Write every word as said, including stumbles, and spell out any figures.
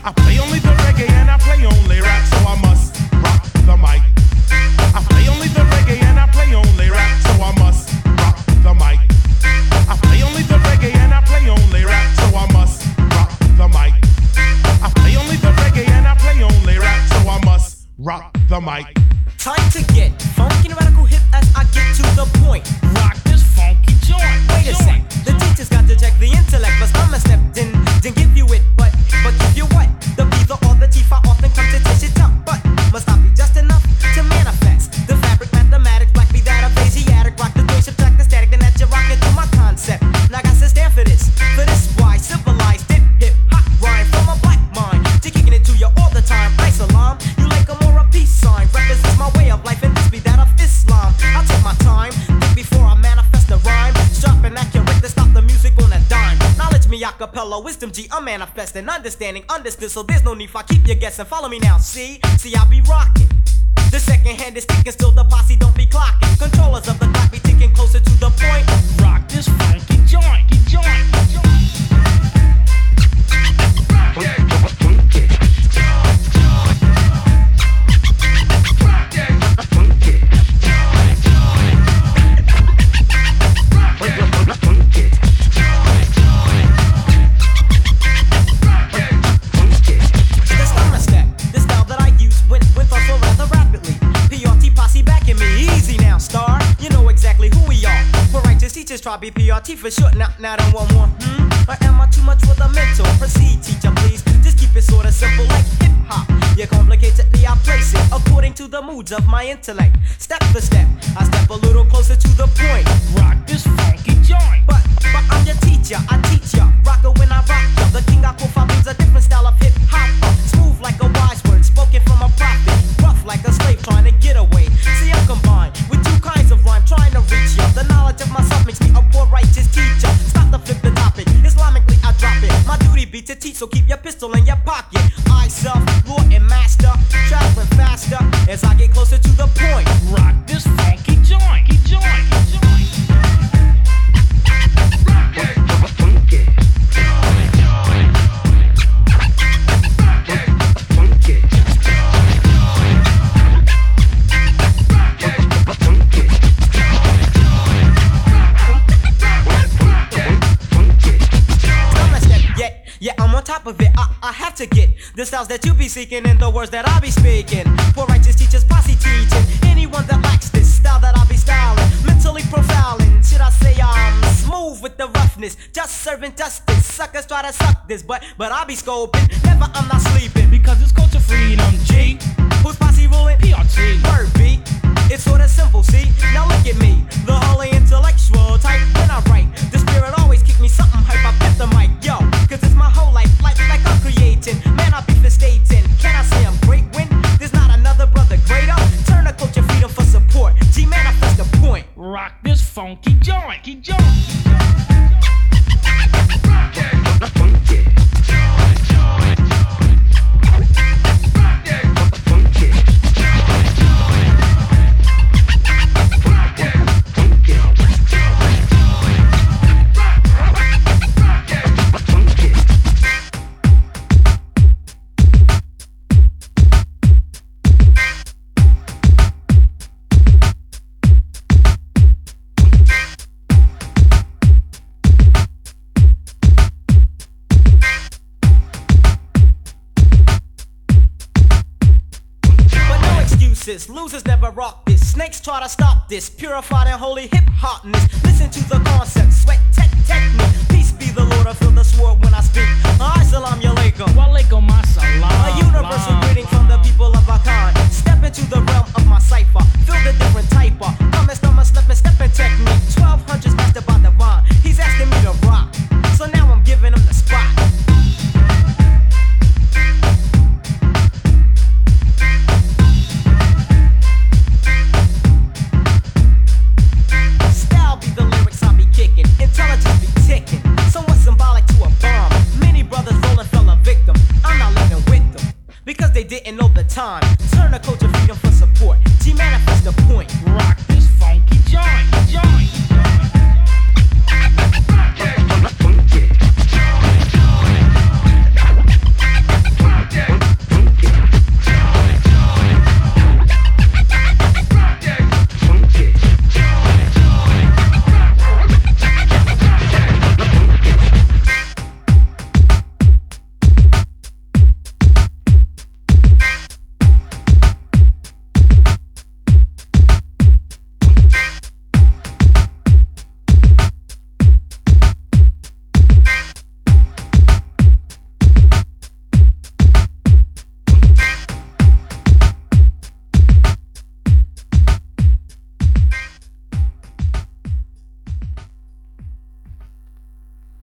I play only the reggae and I play only rap, so I must rock the mic. I play only the reggae and I play only rap, so I must rock the mic. I play only the reggae and I play only rap, so I must rock the mic. I play only the reggae and I play only rap, so I must rock the mic. Time to get funky and radical hip as I get to the point. Rock this funky joint. Wait a sec, the teacher's got to check the intellect, but I'm a step in, then give you it, but but give you what? The B, the or, the T, I often come to taste it tough, but must not be just enough to manifest the fabric, mathematics, black be that of Asiatic, rock the doing, subtract the static, and that you're rocking to my concept. Now I got to stand for this, for this why civilized it, hip hop rhyme from a black mind, to kicking it to you all the time. Islam, you like a more a peace sign, represents my way of life, and this be that of Islam. I'll take my time, think before I manifest the rhyme, sharp and accurate to stop the music on a dime. Knowledge me acapella, wisdom G, I'm manifesting, understanding, understood, so there's no need for I keep you guessing. Follow me now, see, see I be rocking. The second hand is ticking, still the posse don't be clocking. Controllers of the clock be ticking closer to the point. Rock this funky joint, joint, joint. Teachers try B P R T for short, now, now then one more. Hmm? Or am I too much for the mental? Proceed, teacher, please. Just keep it sorta simple like hip hop. Yeah, complicatedly I place it according to the moods of my intellect. Step for step, I step a little closer to the point. Rock this funky joint. But, but I'm your teacher, I teach ya. Rocker when I rock ya. The king I qualify means a different style of hip hop. Smooth like a wise word, spoken from a prophet. Rough like a slave trying to get away. See, I'm combined with two kinds of rhyme trying to reach ya. The knowledge of myself makes me a poor righteous teacher. Stop the flip the topic, Islamically I drop it. My duty be to teach, so keep your pistol in your pocket. I self, lord and master, traveling faster as I get closer to the point. Rock this funky joint, joint, joint. Yeah, I'm on top of it, I, I have to get the styles that you be seeking and the words that I be speaking. For righteous teachers, posse teaching anyone that lacks this style that I be styling. Mentally profiling, should I say I'm smooth with the roughness, just serving justice. Suckers try to suck this, but but I be scoping. Never, I'm not sleeping, because it's culture freedom, G. Who's posse ruling? P R T. Word beat. It's sorta simple, see? Now look at me, the holy intellectual type. When I write, the spirit always keep me something hype. I put the mic, yo, cause it's my whole life, like, like I'm creating. Man, I be stating. Can I say I'm great when there's not another brother greater? Turn a culture freedom for support. G, manifest the point. Rock this funky joint, joint. Losers never rock this. Snakes try to stop this. Purified and holy hip hopness. Listen to the concept. Sweat tech technique. Peace be the Lord. I feel the sword when I speak. Assalamu alaikum. Walaikum assalam. A universal greeting from the people of our kind. Step into the realm of my cipher. Feel the different type of coming, stomach, slipping, stepping technique. Twelve hundreds mastered by the vine. He's asking me to rock, so now I'm giving him the spot. Because they didn't know the time. Turn a culture freedom for support. G, manifest the point. Rock